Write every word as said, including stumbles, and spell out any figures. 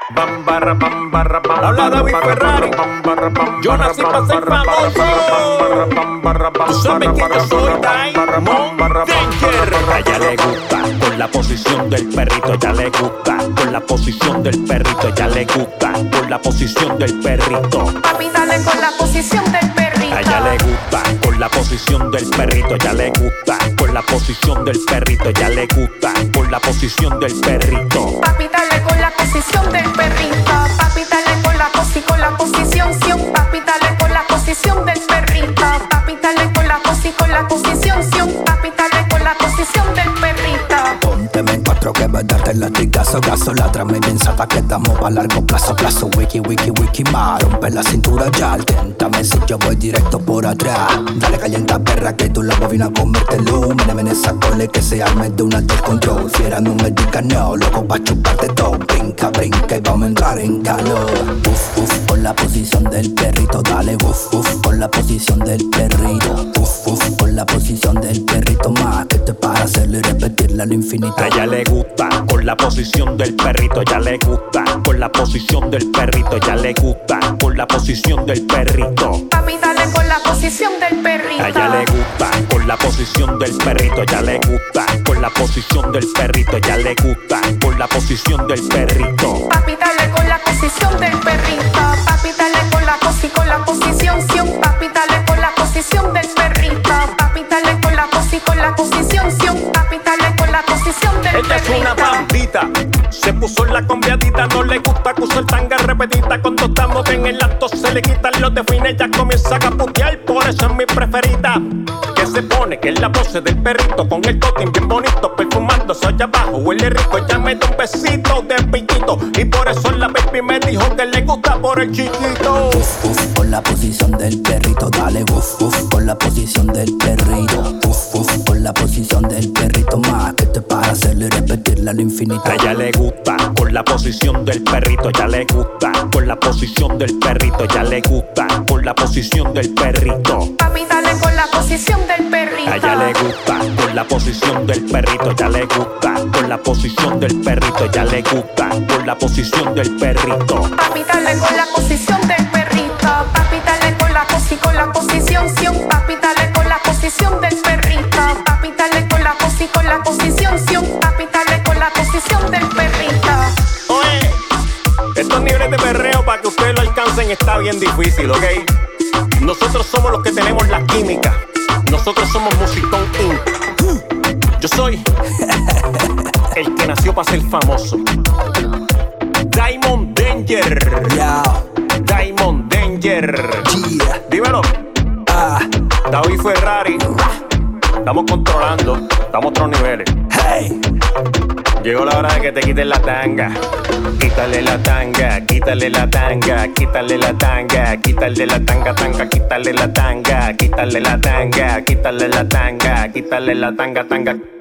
Habla David Ferrari. Yo nací para ser famoso. Tú sabes que yo soy Diamond Danger. A ella le gusta con la posición del perrito, ya le gusta con la posición del perrito, ya le gusta con la posición del perrito. Papi, dale con la posición del perrito. A ella le gusta con la posición del perrito, ya le gusta con la posición del perrito, ya le gusta con la posición del perrito. Papi, dale con la posición del perrito. Papi, dale con la posi, con la posición. Papi, dale con la posición del perrito. Papi, dale con la posi, con la posición. Papi, dale con la posición del perrito. Pónteme en cuatro que voy a darte el latigazo. Gaso, ládrame bien sata que estamos a largo plazo. Plazo, wiki, wiki, wiki, ma. Rompe la cintura ya. Téntame si yo voy directo por atrás. Dale calienta perra que tú la bobina a comértelo. Mene, mene, esa cole que se arme de un alto control. Fiera no me diga no, loco pa' chuparte todo. Brinca, brinca y vamos a entrar en calor. Uf, uf, con la posición del perrito. Dale, uf, uf, con la posición del perrito. Uf, uf, con la posición del perrito. Más que te para hacerlo y repetirla al infinito. A ella le gusta con la posición del perrito, ya le gusta con la posición del perrito, ya le gusta con la posición del perrito. Papi, dale con la posición del perrito. A ella le gusta con la posición del perrito, ya le gusta con la posición del perrito, ya le gusta con la posición del perrito. Papi, dale con la posición del perrito. Papi, dale con la posi, con la posición. Papi, dale con la posición del perrito. Papi, dale con la posi, con la posición. Papi, dale con la posición del Ella perrito. es una bandita, se puso en la conviadita. No le gusta que use el tanga repetita. Cuando estamos en el acto se le quitan los defines. Ella comienza a caputear, por eso es mi preferida. Que se pone que es la pose del perrito, con el totín bien bonito, perfumándose allá abajo, huele rico. Ella me da un besito de piquito, y por eso la baby me dijo que le gusta por el chiquito. Uf, uf, con la posición del perrito. Dale, uf, uf, con la posición del perrito. Uf, uf, con la posición del perrito. Más que te para hacerlo y repetirla al infinito. A ella le gusta con la posición del perrito, ya le gusta con la posición del perrito, ya le gusta con la posición del perrito. Papi, dale con la posición del perrito. A ella le gusta con la posición del perrito, ya le gusta con la posición del perrito, ya le gusta con la posición del perrito. Papi, dale con la posición del perrito. Papi, dale con la posi, con la posición. Papi, dale con la posición del perrito. Papi, dale con la posi, con la posición. Papi, dale con la posición del perrito. Oye, estos niveles de perreo para que ustedes lo alcancen está bien difícil, ¿ok? Nosotros somos los que tenemos la química. Nosotros somos Musicón incorporated. Yo soy el que nació para ser famoso. Diamond Danger. Yeah. Diamond Danger. Yeah. Dímelo. Ah. David Ferrari. Estamos controlando. Estamos a otros niveles. Hey. Llegó la hora de que te quites la tanga. Quítale la tanga, quítale la tanga, quítale la tanga, quítale la tanga, tanga, quítale la tanga, quítale la tanga, quítale la tanga, quítale la tanga, tanga.